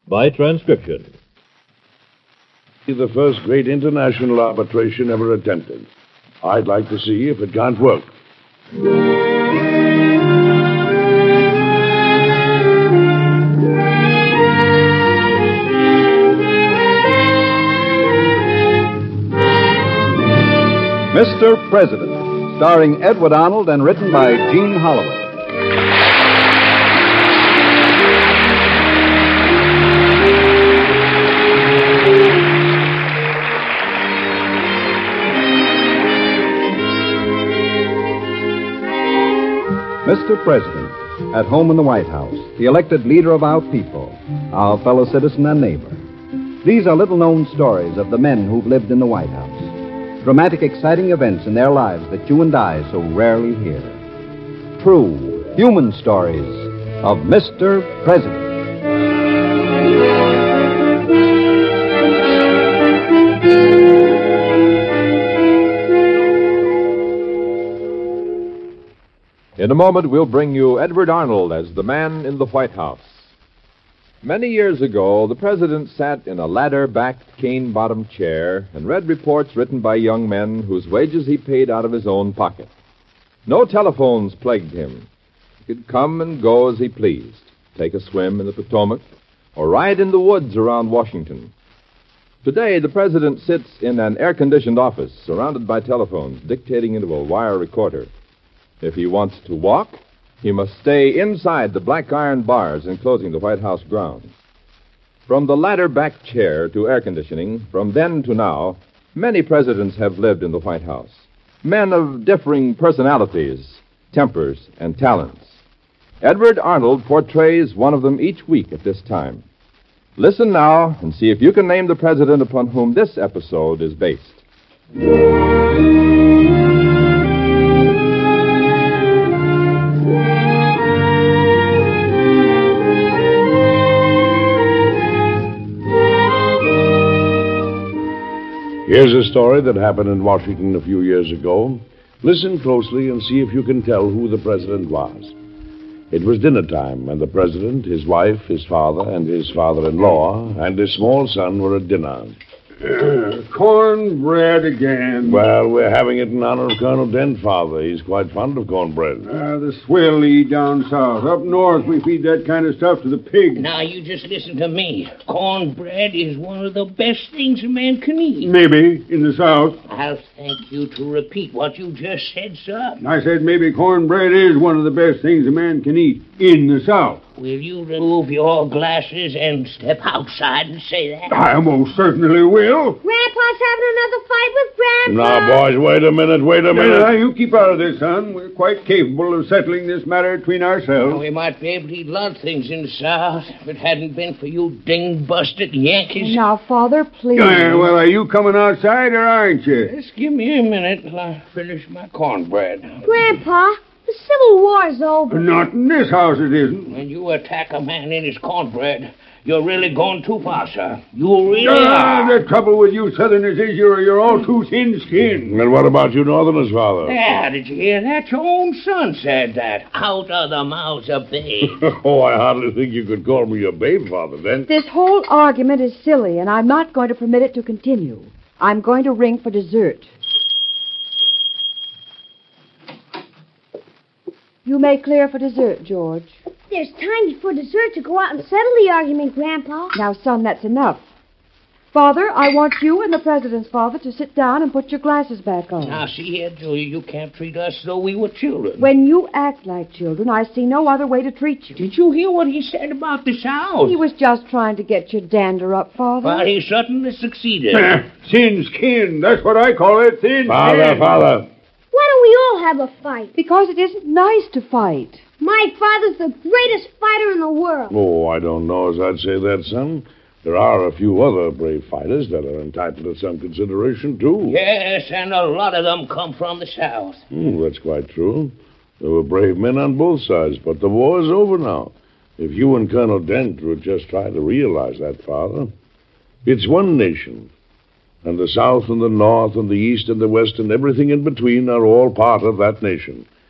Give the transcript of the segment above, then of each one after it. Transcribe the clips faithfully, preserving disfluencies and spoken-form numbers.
by transcription. The first great international arbitration ever attempted. I'd like to see if it can't work. Mister President, starring Edward Arnold and written by Gene Holloway. Mister President, at home in the White House, the elected leader of our people, our fellow citizen and neighbor. These are little-known stories of the men who've lived in the White House. Dramatic, exciting events in their lives that you and I so rarely hear. True, human stories of Mister President. In a moment, we'll bring you Edward Arnold as the man in the White House. Many years ago, the president sat in a ladder-backed, cane-bottomed chair and read reports written by young men whose wages he paid out of his own pocket. No telephones plagued him. He could come and go as he pleased, take a swim in the Potomac, or ride in the woods around Washington. Today, the president sits in an air-conditioned office surrounded by telephones, dictating into a wire recorder. If he wants to walk, he must stay inside the black iron bars enclosing the White House grounds. From the ladder-backed chair to air conditioning, from then to now, many presidents have lived in the White House. Men of differing personalities, tempers, and talents. Edward Arnold portrays one of them each week at this time. Listen now and see if you can name the president upon whom this episode is based. Here's a story that happened in Washington a few years ago. Listen closely and see if you can tell who the president was. It was dinner time, and the president, his wife, his father, and his father-in-law, and his small son were at dinner. Uh, cornbread again. Well, we're having it in honor of Colonel Dent, Father. He's quite fond of cornbread. Uh, the swill eat down south. Up north, we feed that kind of stuff to the pigs. Now, you just listen to me. Cornbread is one of the best things a man can eat. Maybe, in the south. I'll thank you to repeat what you just said, sir. I said maybe cornbread is one of the best things a man can eat in the south. Will you remove your glasses and step outside and say that? I most certainly will. Grandpa's having another fight with Grandpa. Now, boys, wait a minute, wait a minute. Now, you keep out of this, son. We're quite capable of settling this matter between ourselves. Well, we might be able to eat a lot of things in the South if it hadn't been for you ding-busted Yankees. Now, Father, please. Uh, well, are you coming outside or aren't you? Just give me a minute till I finish my cornbread. Grandpa, the Civil War's over. Not in this house it isn't. When you attack a man in his cornbread, you're really going too far, sir. You really uh, are. The trouble with you Southerners is you're, you're all too thin-skinned. And what about you Northerners, Father? Yeah, did you hear that? Your own son said that. Out of the mouths of babes. Oh, I hardly think you could call me a babe, Father, then. This whole argument is silly, and I'm not going to permit it to continue. I'm going to ring for dessert. You may clear for dessert, George. There's time before dessert to go out and settle the argument, Grandpa. Now, son, that's enough. Father, I want you and the president's father to sit down and put your glasses back on. Now, see here, Julia, you can't treat us as though we were children. When you act like children, I see no other way to treat you. Did you hear what he said about the South? He was just trying to get your dander up, Father. Well, he certainly succeeded. Thin-skinned, that's what I call it, thin-skinned. Father, Father. Why don't we all have a fight? Because it isn't nice to fight. My father's the greatest fighter in the world. Oh, I don't know as I'd say that, son. There are a few other brave fighters that are entitled to some consideration, too. Yes, and a lot of them come from the South. Mm, that's quite true. There were brave men on both sides, but the war's over now. If you and Colonel Dent would just try to realize that, Father. It's one nation. And the South and the North and the East and the West and everything in between are all part of that nation.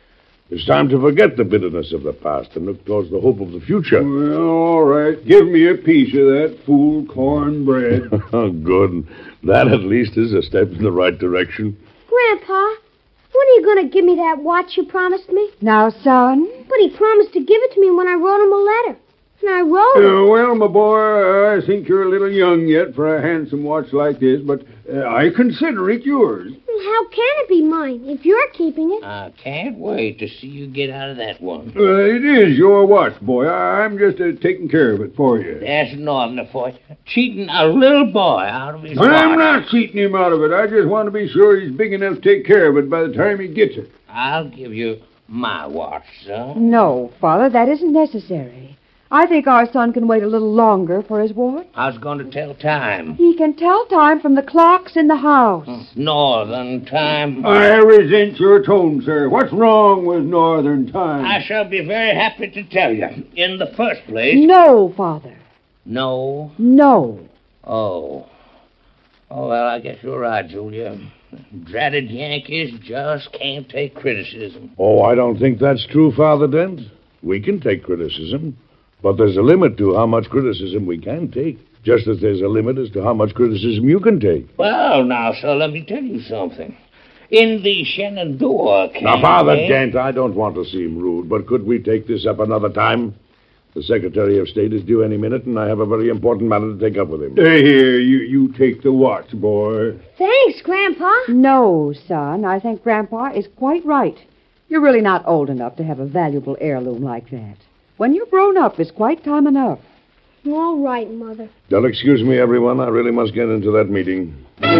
It's time to forget the bitterness of the past and look towards the hope of the future. Well, all right. Give me a piece of that fool cornbread. Good. That at least is a step in the right direction. Grandpa, when are you going to give me that watch you promised me? Now, son. But he promised to give it to me when I wrote him a letter. And I wrote it. Uh, well, my boy, I think you're a little young yet for a handsome watch like this, but uh, I consider it yours. How can it be mine if you're keeping it? I can't wait to see you get out of that one. Uh, it is your watch, boy. I- I'm just uh, taking care of it for you. That's northern for you. Cheating a little boy out of his But I'm watch. not cheating him out of it. I just want to be sure he's big enough to take care of it by the time he gets it. I'll give you my watch, son. No, Father, that isn't necessary. I think our son can wait a little longer for his watch. I was going to tell time. He can tell time from the clocks in the house. Northern time. I resent your tone, sir. What's wrong with Northern time? I shall be very happy to tell you. In the first place... No, Father. No. No. Oh. Oh, well, I guess you're right, Julia. Dratted Yankees just can't take criticism. Oh, I don't think that's true, Father Dent. We can take criticism, but there's a limit to how much criticism we can take, just as there's a limit as to how much criticism you can take. Well, now, sir, let me tell you something. In the Shenandoah campaign... Now, Father Dent, I don't want to seem rude, but could we take this up another time? The Secretary of State is due any minute, and I have a very important matter to take up with him. Hey, here, you, you take the watch, boy. Thanks, Grandpa. No, son. I think Grandpa is quite right. You're really not old enough to have a valuable heirloom like that. When you're grown up, it's quite time enough. All right, Mother. Don't excuse me, everyone. I really must get into that meeting.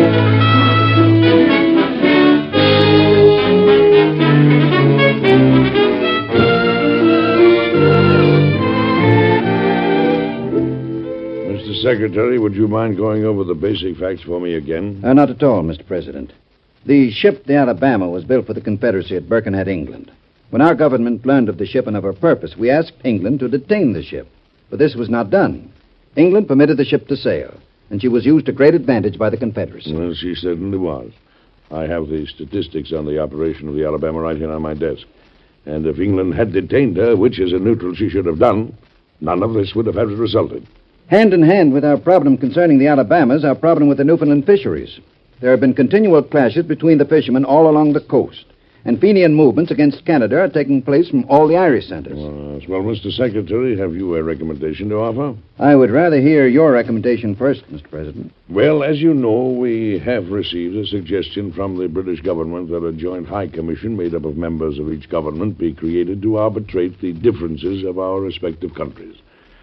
Mister Secretary, would you mind going over the basic facts for me again? Uh, not at all, Mister President. The ship, the Alabama, was built for the Confederacy at Birkenhead, England. When our government learned of the ship and of her purpose, we asked England to detain the ship. But this was not done. England permitted the ship to sail, and she was used to great advantage by the Confederacy. Well, she certainly was. I have the statistics on the operation of the Alabama right here on my desk. And if England had detained her, which as a neutral she should have done, none of this would have had resulted. Hand in hand with our problem concerning the Alabamas, our problem with the Newfoundland fisheries. There have been continual clashes between the fishermen all along the coast, and Fenian movements against Canada are taking place from all the Irish centers. Uh, well, Mister Secretary, have you a recommendation to offer? I would rather hear your recommendation first, Mister President. Well, as you know, we have received a suggestion from the British government that a joint high commission made up of members of each government be created to arbitrate the differences of our respective countries.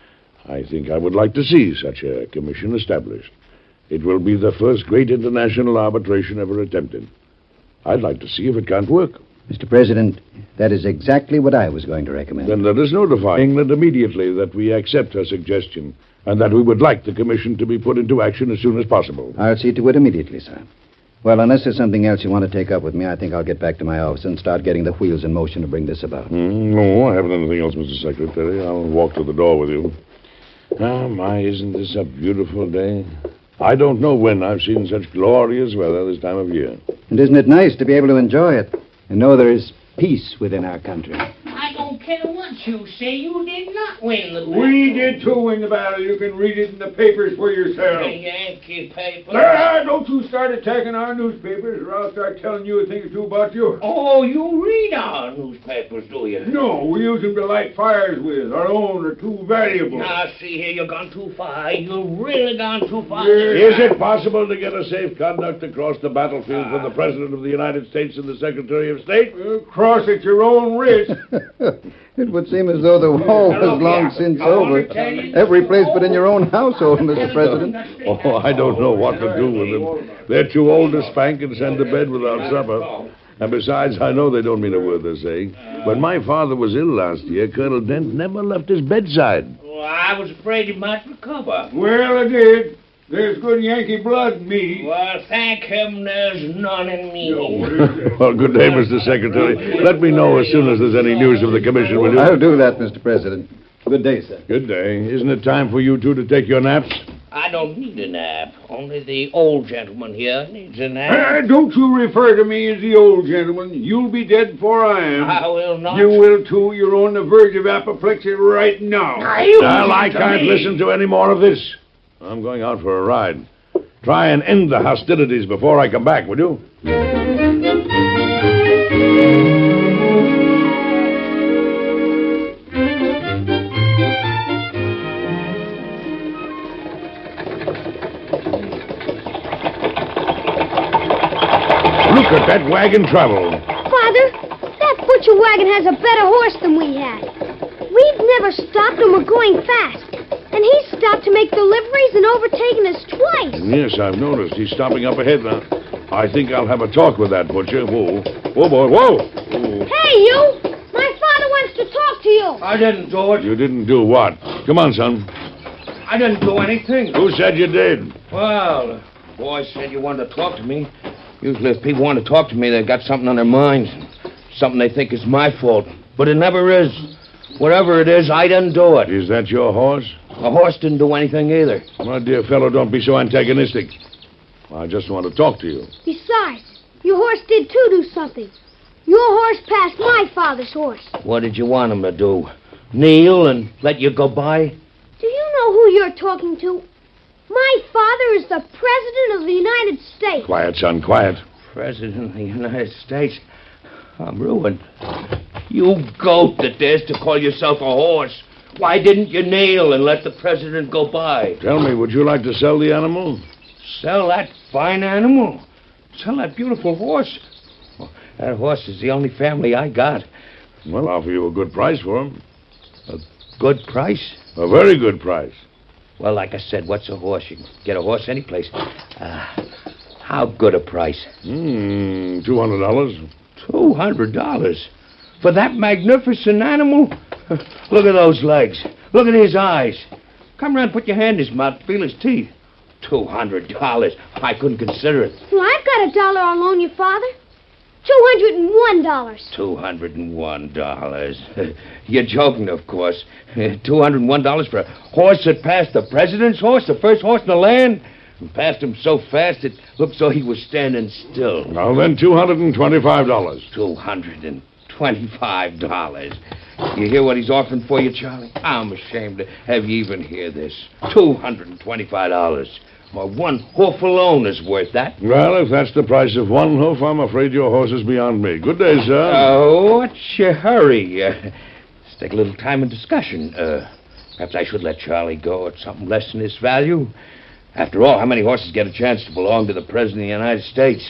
I think I would like to see such a commission established. It will be the first great international arbitration ever attempted. I'd like to see if it can't work. Mister President, that is exactly what I was going to recommend. Then let us notify England immediately that we accept her suggestion and that we would like the commission to be put into action as soon as possible. I'll see to it immediately, sir. Well, unless there's something else you want to take up with me, I think I'll get back to my office and start getting the wheels in motion to bring this about. Mm, no, I haven't anything else, Mister Secretary. I'll walk to the door with you. Ah, my, isn't this a beautiful day? I don't know when I've seen such glorious weather this time of year. And isn't it nice to be able to enjoy it and know there is peace within our country? I don't care what you say. You did not win the battle. We did too win the battle. You can read it in the papers for yourself. The Yankee paper. Ah, don't you start attacking our newspapers, or I'll start telling you a thing or two about you. Oh, you read our newspapers, do you? No, we use them to light fires with. Our own are too valuable. Now, see here, you've gone too far. You've really gone too far. Is it possible to get a safe conduct across the battlefield for the President of the United States and the Secretary of State? Uh, cross at your own risk. It would seem as though the war was long since over. Every place but in your own household, Mister President. Oh, I don't know what to do with them. They're too old to spank and send to bed without supper. And besides, I know they don't mean a word they're saying. When my father was ill last year, Colonel Dent never left his bedside. Well, I was afraid he might recover. Well, I did. There's good Yankee blood in me. Well, thank him there's none in me. Well, good day, Mister Secretary. Let me know as soon as there's any news of the commission, will you? I'll do that, Mister President. Good day, sir. Good day. Isn't it time for you two to take your naps? I don't need a nap. Only the old gentleman here needs a nap. Uh, don't you refer to me as the old gentleman. You'll be dead before I am. I will not. You will, too. You're on the verge of apoplexy right now. Well, I can't listen to any more of this. I'm going out for a ride. Try and end the hostilities before I come back, will you? Look at that wagon travel. Father, that butcher wagon has a better horse than we had. We've never stopped and we're going fast. And he stopped to make deliveries and overtaken us twice. Yes, I've noticed. He's stopping up ahead now. I think I'll have a talk with that butcher. Whoa. Whoa, boy, whoa. Whoa. Hey, you! My father wants to talk to you. I didn't do it. You didn't do what? Come on, son. I didn't do anything. Who said you did? Well, the boy said you wanted to talk to me. Usually if people want to talk to me, they've got something on their minds. Something they think is my fault. But it never is. Whatever it is, I didn't do it. Is that your horse? The horse didn't do anything either. My dear fellow, don't be so antagonistic. I just want to talk to you. Besides, your horse did too do something. Your horse passed my father's horse. What did you want him to do? Kneel and let you go by? Do you know who you're talking to? My father is the President of the United States. Quiet, son, quiet. President of the United States? I'm ruined. You goat that dares to call yourself a horse. Why didn't you kneel and let the president go by? Tell me, would you like to sell the animal? Sell that fine animal? Sell that beautiful horse? Well, that horse is the only family I got. Well, I'll offer you a good price for him. A good price? A very good price. Well, like I said, what's a horse? You can get a horse anyplace. Uh, how good a price? Hmm, two hundred dollars. Two hundred dollars? For that magnificent animal? Look at those legs. Look at his eyes. Come around, put your hand in his mouth, feel his teeth. Two hundred dollars. I couldn't consider it. Well, I've got a dollar I'll loan you, Father. Two hundred and one dollars. Two hundred and one dollars. You're joking, of course. Two hundred and one dollars for a horse that passed the president's horse, the first horse in the land? And passed him so fast it looked so he was standing still. Now then, two hundred and twenty-five dollars. Two hundred and twenty-five dollars. You hear what he's offering for you, Charlie? I'm ashamed to have you even hear this. Two hundred and twenty-five dollars. Well, one hoof alone is worth that. Well, if that's the price of one hoof, I'm afraid your horse is beyond me. Good day, sir. Oh, what's your hurry? Uh, let's take a little time in discussion. Uh, perhaps I should let Charlie go at something less than his value. After all, how many horses get a chance to belong to the President of the United States?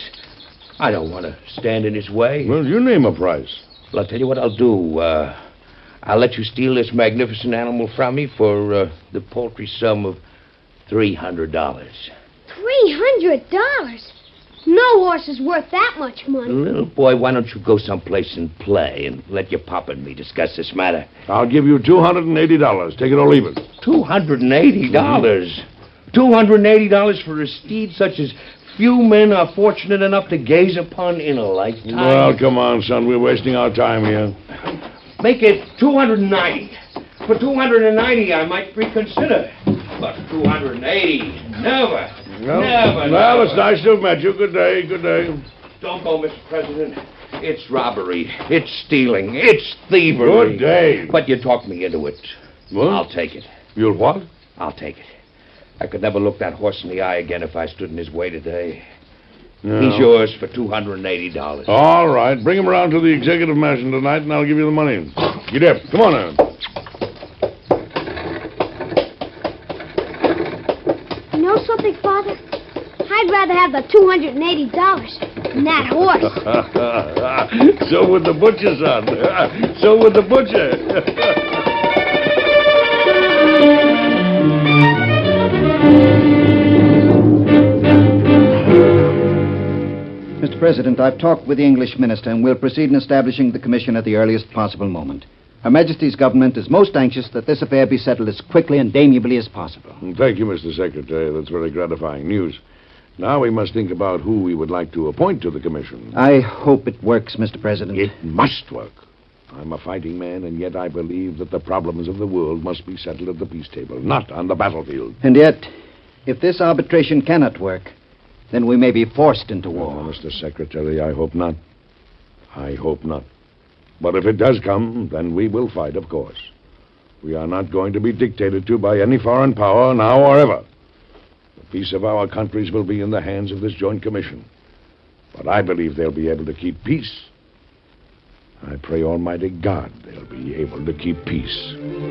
I don't want to stand in his way. Well, you name a price. Well, I'll tell you what I'll do. Uh, I'll let you steal this magnificent animal from me for uh, the paltry sum of three hundred dollars. Three hundred dollars? No horse is worth that much money. Little boy, why don't you go someplace and play and let your papa and me discuss this matter? I'll give you two hundred and eighty dollars. Take it or leave it. Two hundred and eighty dollars? Mm-hmm. Two hundred and eighty dollars for a steed such as few men are fortunate enough to gaze upon in a lifetime? Well, come on, son. We're wasting our time here. Make it two hundred and ninety. For two hundred and ninety, I might reconsider. But two hundred and eighty, never, Well, never, well, never. it's nice to have met you. Good day, good day. Don't go, Mister President. It's robbery. It's stealing. It's thievery. Good day. But you talked me into it. What? I'll take it. You'll what? I'll take it. I could never look that horse in the eye again if I stood in his way today. No. He's yours for two hundred and eighty dollars. All right. Bring him around to the executive mansion tonight, and I'll give you the money. Get up. Come on now. You know something, Father? I'd rather have the two hundred and eighty dollars than that horse. So would the butcher, son. So would the butcher. Mister President, I've talked with the English minister and we'll proceed in establishing the commission at the earliest possible moment. Her Majesty's government is most anxious that this affair be settled as quickly and amiably as possible. Thank you, Mister Secretary. That's very gratifying news. Now we must think about who we would like to appoint to the commission. I hope it works, Mister President. It must work. I'm a fighting man, and yet I believe that the problems of the world must be settled at the peace table, not on the battlefield. And yet, If this arbitration cannot work, then we may be forced into war. Oh, Mister Secretary, I hope not. I hope not. But if it does come, then we will fight, of course. We are not going to be dictated to by any foreign power, now or ever. The peace of our countries will be in the hands of this joint commission. But I believe they'll be able to keep peace. I pray Almighty God they'll be able to keep peace.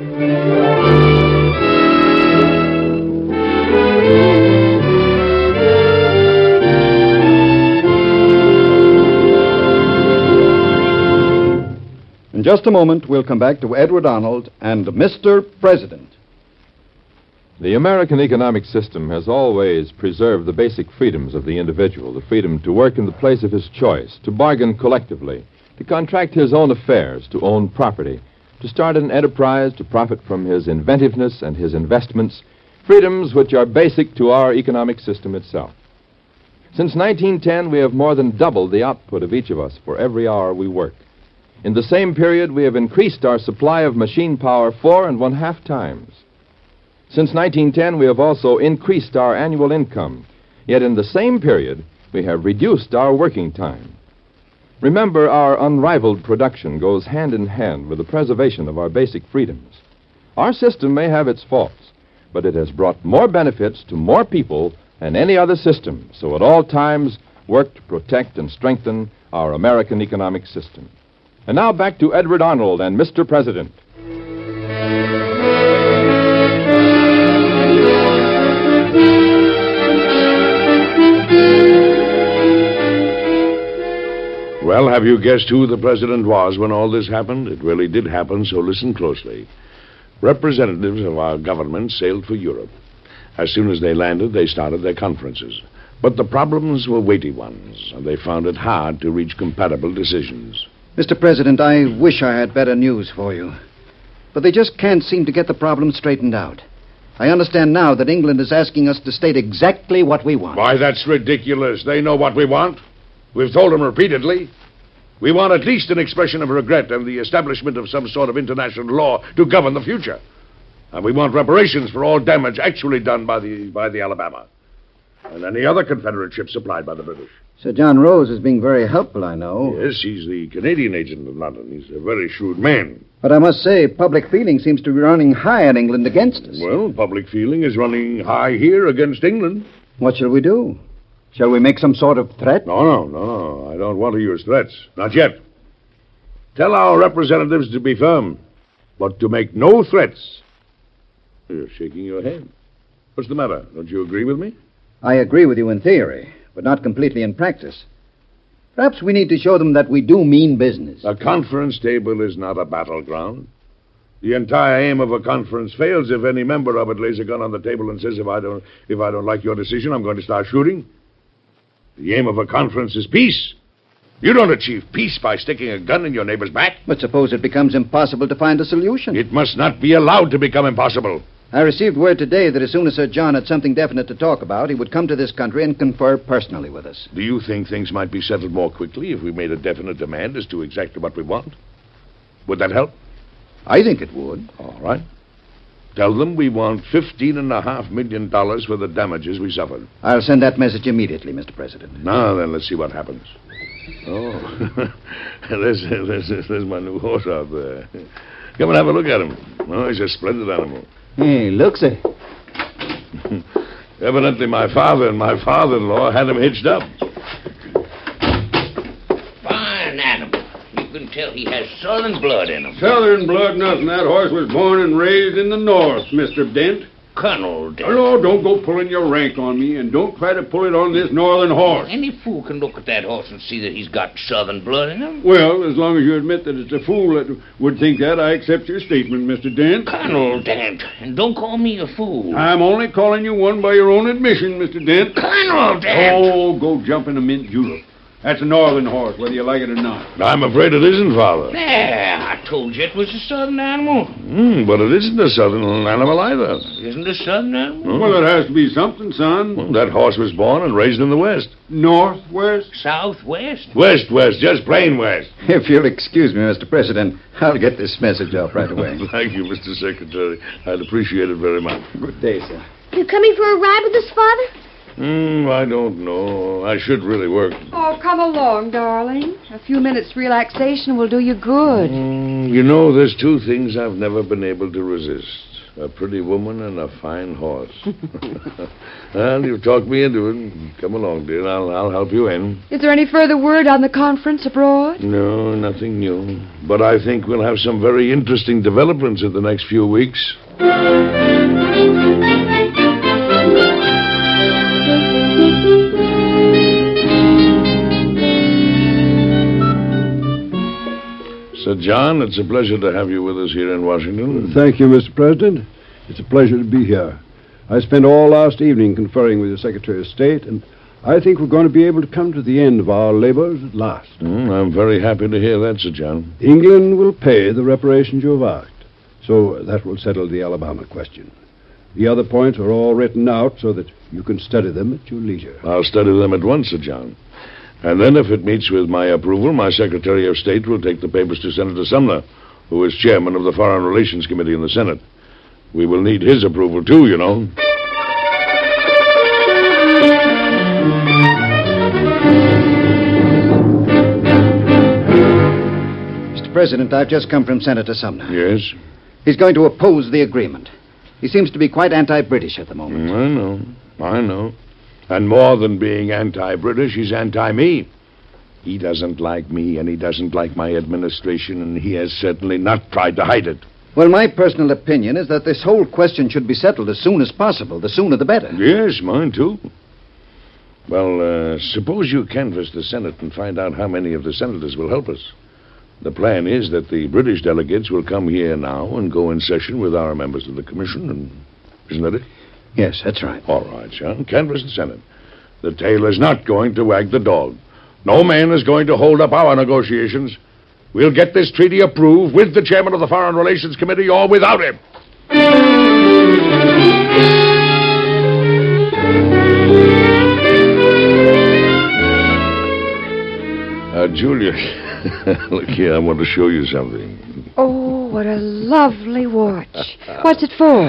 In just a moment, we'll come back to Edward Arnold and Mister President. The American economic system has always preserved the basic freedoms of the individual, the freedom to work in the place of his choice, to bargain collectively, to contract his own affairs, to own property, to start an enterprise, to profit from his inventiveness and his investments, freedoms which are basic to our economic system itself. Since nineteen ten, we have more than doubled the output of each of us for every hour we work. In the same period, we have increased our supply of machine power four and one-half times. Since nineteen ten, we have also increased our annual income. Yet in the same period, we have reduced our working time. Remember, our unrivaled production goes hand in hand with the preservation of our basic freedoms. Our system may have its faults, but it has brought more benefits to more people than any other system, so at all times work to protect and strengthen our American economic system. And now back to Edward Arnold and Mister President. Well, have you guessed who the president was when all this happened? It really did happen, so listen closely. Representatives of our government sailed for Europe. As soon as they landed, they started their conferences. But the problems were weighty ones, and they found it hard to reach compatible decisions. Mister President, I wish I had better news for you. But they just can't seem to get the problem straightened out. I understand now that England is asking us to state exactly what we want. Why, that's ridiculous. They know what we want. We've told them repeatedly. We want at least an expression of regret and the establishment of some sort of international law to govern the future. And we want reparations for all damage actually done by the by the Alabama and any other Confederate ship supplied by the British. Sir John Rose is being very helpful, I know. Yes, he's the Canadian agent of London. He's a very shrewd man. But I must say, public feeling seems to be running high in England against us. Well, public feeling is running high here against England. What shall we do? Shall we make some sort of threat? No, no, no, no. I don't want to use threats. Not yet. Tell our representatives to be firm, but to make no threats. You're shaking your head. What's the matter? Don't you agree with me? I agree with you in theory, but not completely in practice. Perhaps we need to show them that we do mean business. A conference table is not a battleground. The entire aim of a conference fails if any member of it lays a gun on the table and says, if I don't, if I don't like your decision, I'm going to start shooting. The aim of a conference is peace. You don't achieve peace by sticking a gun in your neighbor's back. But suppose it becomes impossible to find a solution. It must not be allowed to become impossible. I received word today that as soon as Sir John had something definite to talk about, he would come to this country and confer personally with us. Do you think things might be settled more quickly if we made a definite demand as to exactly what we want? Would that help? I think it would. All right. Tell them we want fifteen and a half million dollars for the damages we suffered. I'll send that message immediately, Mister President. Now then, let's see what happens. Oh, there's, there's, there's my new horse out there. Come and have a look at him. Oh, he's a splendid animal. Hey, looks it. Evidently my father and my father-in-law had him hitched up. Fine animal. You can tell he has southern blood in him. Southern blood, nothing. That horse was born and raised in the north, Mister Dent. Colonel Dent. Oh, no, don't go pulling your rank on me, and don't try to pull it on this northern horse. Any fool can look at that horse and see that he's got southern blood in him. Well, as long as you admit that it's a fool that would think that, I accept your statement, Mister Dent. Colonel Dent, and don't call me a fool. I'm only calling you one by your own admission, Mister Dent. Colonel Dent! Oh, go jump in a mint julep. That's a northern horse, whether you like it or not. I'm afraid it isn't, Father. There, I told you it was a southern animal. Mm, but it isn't a southern animal either. It isn't a southern animal? Hmm? Well, it has to be something, son. Well, that horse was born and raised in the West. Northwest? Southwest? West, West, just plain West. If you'll excuse me, Mister President, I'll get this message off right away. Thank you, Mister Secretary. I'd appreciate it very much. Good day, sir. You coming for a ride with us, Father? Hmm, I don't know. I should really work. Oh, come along, darling. A few minutes relaxation will do you good. Mm, you know, there's two things I've never been able to resist. A pretty woman and a fine horse. Well, you've talked me into it. Come along, dear. I'll, I'll help you in. Is there any further word on the conference abroad? No, nothing new. But I think we'll have some very interesting developments in the next few weeks. Sir John, it's a pleasure to have you with us here in Washington. Thank you, Mister President. It's a pleasure to be here. I spent all last evening conferring with the Secretary of State, and I think we're going to be able to come to the end of our labors at last. Mm, I'm very happy to hear that, Sir John. England will pay the reparations you have asked, so that will settle the Alabama question. The other points are all written out so that you can study them at your leisure. I'll study them at once, Sir John. And then, if it meets with my approval, my Secretary of State will take the papers to Senator Sumner, who is chairman of the Foreign Relations Committee in the Senate. We will need his approval, too, you know. Mister President, I've just come from Senator Sumner. Yes? He's going to oppose the agreement. He seems to be quite anti-British at the moment. I know. I know. And more than being anti-British, he's anti-me. He doesn't like me, and he doesn't like my administration, and he has certainly not tried to hide it. Well, my personal opinion is that this whole question should be settled as soon as possible. The sooner the better. Yes, mine too. Well, uh, suppose you canvass the Senate and find out how many of the senators will help us. The plan is that the British delegates will come here now and go in session with our members of the Commission, and isn't that it? Yes, that's right. All right, John. Canvass the Senate. The tail is not going to wag the dog. No man is going to hold up our negotiations. We'll get this treaty approved with the chairman of the Foreign Relations Committee or without him. Uh, Julia, look here, I want to show you something. Oh, what a lovely watch. What's it for?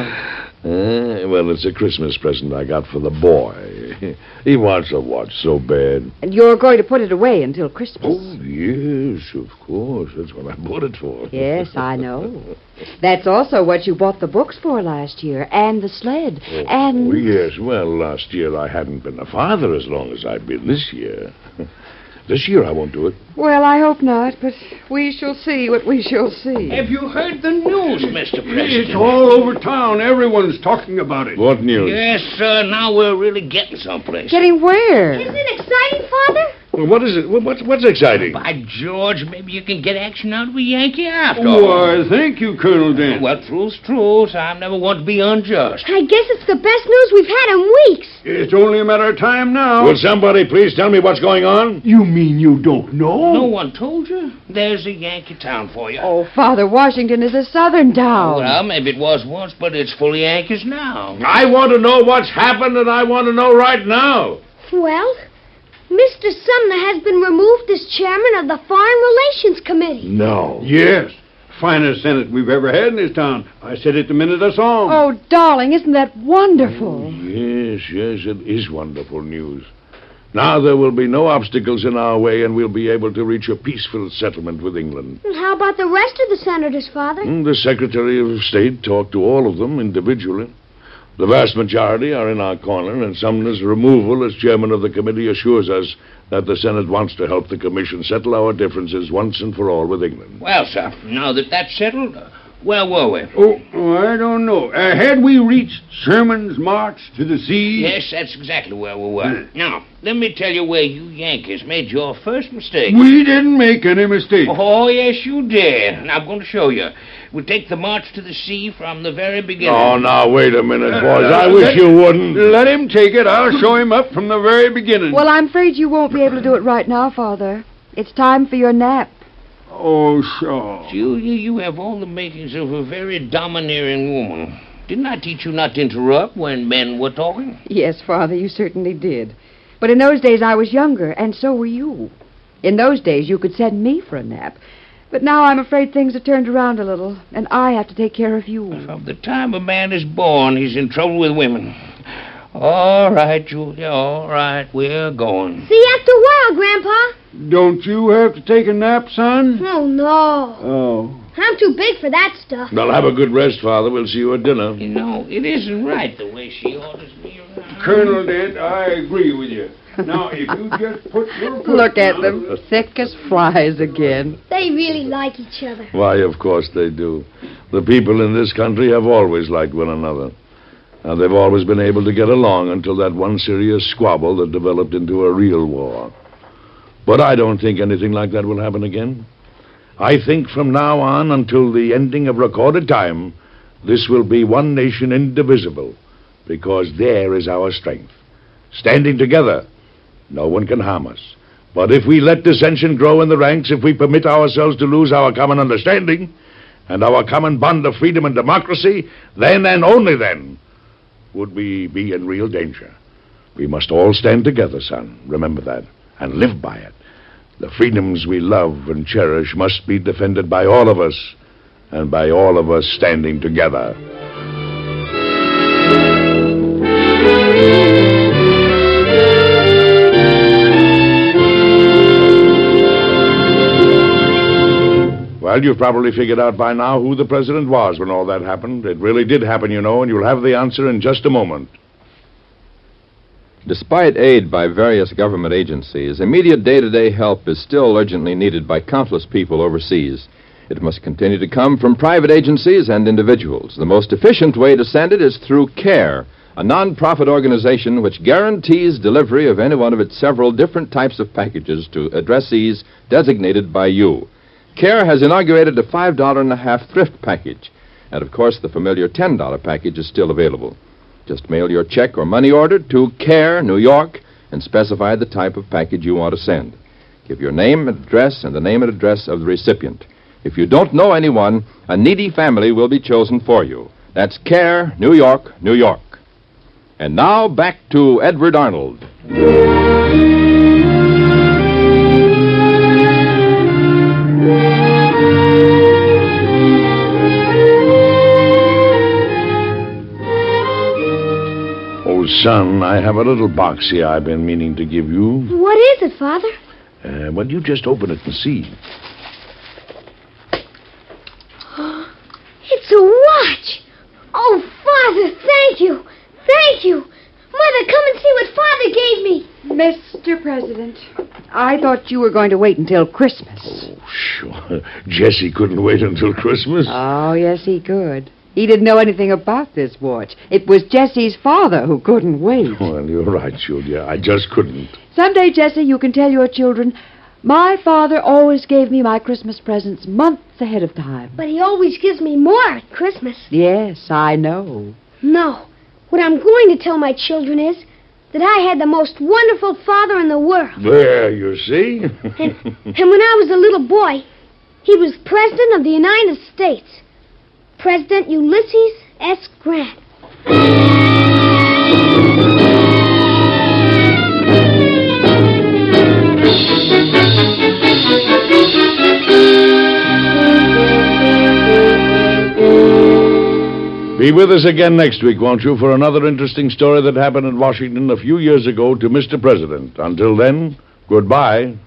Uh, well, it's a Christmas present I got for the boy. He wants a watch so bad. And you're going to put it away until Christmas. Oh, yes, of course. That's what I bought it for. Yes, I know. That's also what you bought the books for last year, and the sled, Oh, and... yes, well, last year I hadn't been a father as long as I've been this year. This year I won't do it. Well, I hope not, but we shall see what we shall see. Have you heard the news, Mister President? It's all over town. Everyone's talking about it. What news? Yes, sir. Now we're really getting someplace. Getting where? Isn't it exciting, Father? Well, what is it? What's, what's exciting? By George, maybe you can get action out of a Yankee after all. Why, thank you, Colonel Dent. Well, truth's truth. I'm never one to be unjust. I guess it's the best news we've had in weeks. It's only a matter of time now. Will somebody please tell me what's going on? You mean you don't know? No one told you? There's a Yankee town for you. Oh, Father, Washington is a southern town. Well, maybe it was once, but it's full of Yankees now. I want to know what's happened, and I want to know right now. Well, Mister Sumner has been removed as chairman of the Foreign Relations Committee. No. Yes. Finest Senate we've ever had in this town. I said it the minute I saw him. Oh, darling, isn't that wonderful? Yes, yes, it is wonderful news. Now there will be no obstacles in our way, and we'll be able to reach a peaceful settlement with England. And how about the rest of the senators, Father? Mm, The Secretary of State talked to all of them individually. The vast majority are in our corner, and Sumner's removal as chairman of the committee assures us that the Senate wants to help the Commission settle our differences once and for all with England. Well, sir, now that that's settled, uh, where were we? Oh, oh, I don't know. Uh, had we reached Sherman's March to the sea? Yes, that's exactly where we were. Now, let me tell you where you Yankees made your first mistake. We didn't make any mistake. Oh, yes, you did. And I'm going to show you. We take the march to the sea from the very beginning. Oh, now, wait a minute, Uh, boys. uh, I wish let- you wouldn't. Let him take it. I'll show him up from the very beginning. Well, I'm afraid you won't be able to do it right now, Father. It's time for your nap. Oh, sure. Julia, you have all the makings of a very domineering woman. Didn't I teach you not to interrupt when men were talking? Yes, Father, you certainly did. But in those days I was younger, and so were you. In those days you could send me for a nap. But now I'm afraid things have turned around a little, and I have to take care of you. From the time a man is born, he's in trouble with women. All right, Julia, all right. We're going. See you after a while, Grandpa. Don't you have to take a nap, son? Oh, no. Oh. I'm too big for that stuff. Well, have a good rest, Father. We'll see you at dinner. You know, it isn't right the way she orders me around. Colonel Dent, I agree with you. Now, if you just put your... foot Look at down- them, thick as flies again. They really like each other. Why, of course they do. The people in this country have always liked one another. And they've always been able to get along until that one serious squabble that developed into a real war. But I don't think anything like that will happen again. I think from now on until the ending of recorded time, this will be one nation indivisible, because there is our strength. Standing together, no one can harm us. But if we let dissension grow in the ranks, if we permit ourselves to lose our common understanding and our common bond of freedom and democracy, then and only then would we be in real danger. We must all stand together, son. Remember that, and live by it. The freedoms we love and cherish must be defended by all of us, and by all of us standing together. Well, you've probably figured out by now who the president was when all that happened. It really did happen, you know, and you'll have the answer in just a moment. Despite aid by various government agencies, immediate day-to-day help is still urgently needed by countless people overseas. It must continue to come from private agencies and individuals. The most efficient way to send it is through CARE, a non-profit organization which guarantees delivery of any one of its several different types of packages to addressees designated by you. CARE has inaugurated a five dollars and a half thrift package, and of course the familiar ten dollars package is still available. Just mail your check or money order to CARE, New York, and specify the type of package you want to send. Give your name and address and the name and address of the recipient. If you don't know anyone, a needy family will be chosen for you. That's CARE, New York, New York. And now back to Edward Arnold. Oh, son, I have a little box here I've been meaning to give you. What is it, Father? Uh, well, you just open it and see. It's a watch. Oh, Father, thank you. Thank you. Mother, come and see what Father gave me. Mister President, I thought you were going to wait until Christmas. Oh, sure. Jesse couldn't wait until Christmas. Oh, yes, he could. He didn't know anything about this watch. It was Jesse's father who couldn't wait. Well, you're right, Julia. I just couldn't. Someday, Jesse, you can tell your children, my father always gave me my Christmas presents months ahead of time. But he always gives me more at Christmas. Yes, I know. No. What I'm going to tell my children is that I had the most wonderful father in the world. There, you see. And, and when I was a little boy, he was President of the United States. President Ulysses S. Grant. Be with us again next week, won't you, for another interesting story that happened in Washington a few years ago to Mister President. Until then, goodbye.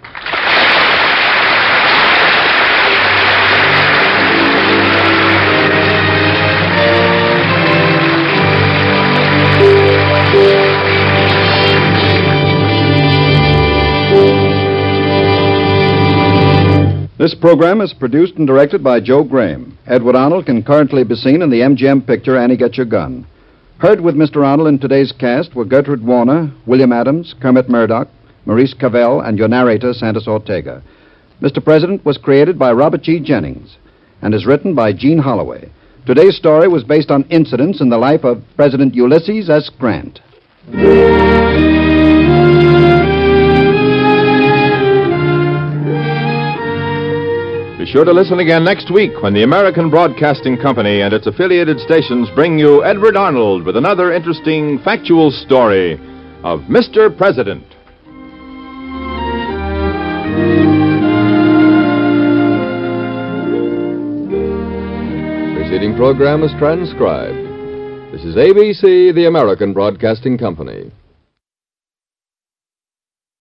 This program is produced and directed by Joe Graham. Edward Arnold can currently be seen in the M G M picture Annie Get Your Gun. Heard with Mister Arnold in today's cast were Gertrude Warner, William Adams, Kermit Murdoch, Maurice Cavell, and your narrator, Santos Ortega. Mister President was created by Robert G. Jennings and is written by Gene Holloway. Today's story was based on incidents in the life of President Ulysses S. Grant. Be sure to listen again next week when the American Broadcasting Company and its affiliated stations bring you Edward Arnold with another interesting factual story of Mister President. Preceding program is transcribed. This is A B C, the American Broadcasting Company.